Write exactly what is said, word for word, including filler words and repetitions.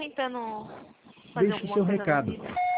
tentando fazer Deixe o alguma seu coisa na recado. vida.